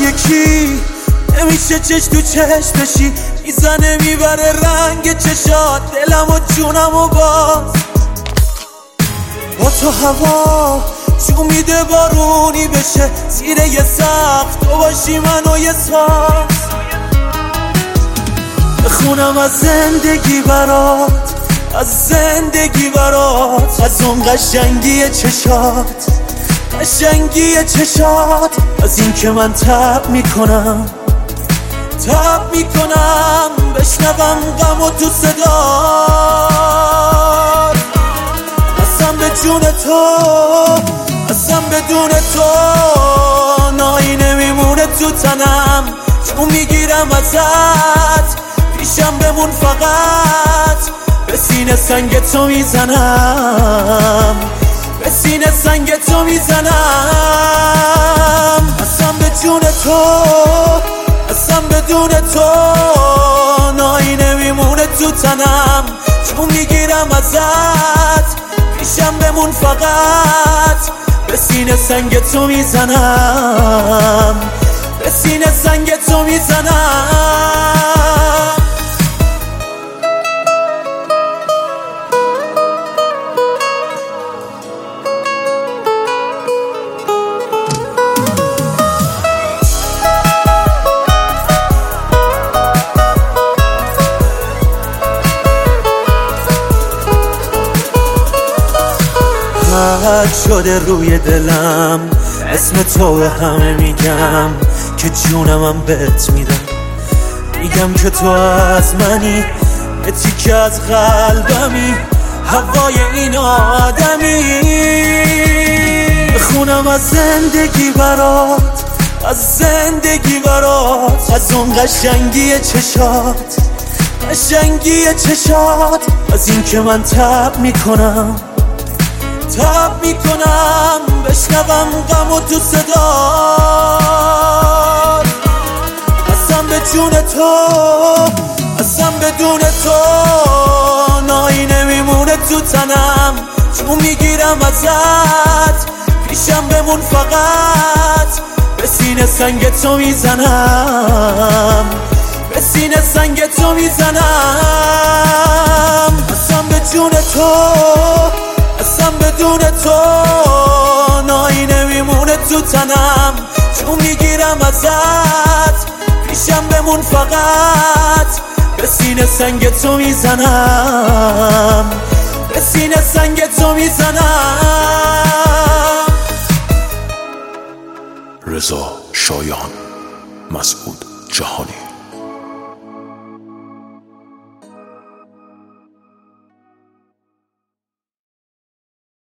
یکی نمیشه چش تو چش بشی، میزنه میبره رنگ چشات دلم و جونم و باز با تو هوا جو میده بارونی بشه زیر یه سقف تو باشی من و یه ساز بخونم از زندگی برات، از زندگی برات، از اون قشنگی چشات، قشنگی چشات، از این که من تب میکنم بشنوم غم و تو صدات اصلا به جون تو، اصلا بدون تو نایی نمیمونه تو تنم چون میگیرم ازت پیشم بمون فقط به سینه سنگ تو میزنم، به سینه سنگ تو میزنم اصلا به جون تو، اصلا بدون تو نایی نمیمونه تو تنم چون میگیرم ازت پیشم بمون فقط به سینه سنگ تو میزنم، به سینه سنگ تو میزنم خط شده روی دلم اسم تو به همه میگم که جونمم بهت میدم، میگم که تو از منی یه تیکه از قلبمی هوای این آدمی بخونم از زندگی برات، از زندگی برات، از اون قشنگی چشات، قشنگی چشات، از این که من تب میکنم بشنوم غم و تو صدات اصلا به جون تو، اصلا بدون تو نایی نمیمونه تو تنم چون میگیرم ازت پیشم بمون فقط به سینه سنگ تو میزنم، به سینه سنگ تو میزنم اصلا به جون تو، اصلا بدون تو نایی نمیمونه تو تنم چون میگیرم ازت پیشم بمون فقط به سینه سنگ تو میزنم، به سینه سنگ تو میزنم. رضا شایان، مسعود جهانی.